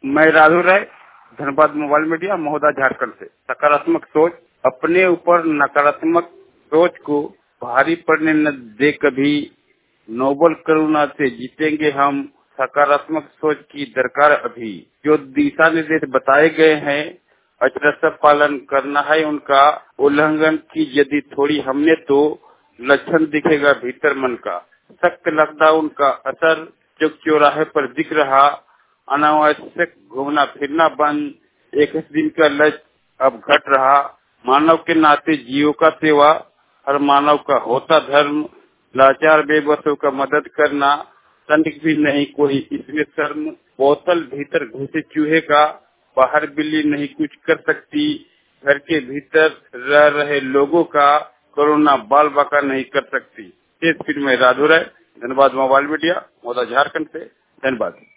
मैं Radhu Rai, Dhanbad mobile media, Mahuda, Jharkhand से। सकारात्मक सोच, अपने ऊपर नकारात्मक सोच को भारी पड़ने न दे कभी, नोबल करुणा से जीतेंगे हम, सकारात्मक सोच की दरकार अभी। जो दिशा निर्देश बताए गए हैं, अचरज पालन करना है उनका, उल्लंघन की यदि थोड़ी हमने तो लक्षण दिखेगा भीतर मन का। सख्त लॉकडाउन का असर चौक चौराहे पर दिख रहा, अनावश्यक घूमना फिरना बंद, 21 दिन का लक्ष्य अब घट रहा। मानव के नाते जीवों का सेवा हर मानव का होता धर्म, लाचार बेबसों का मदद करना तनिक भी नहीं कोई इसमें शर्म। बोतल भीतर घुसे चूहे का, बाहर बिल्ली नहीं कुछ कर सकती, घर के भीतर रह रहे लोगों का कोरोना बाल बाका नहीं कर सकती। फिर मैं राधु राय, धनबाद मोबाइल मीडिया, महोदा, झारखंड से। धन्यवाद।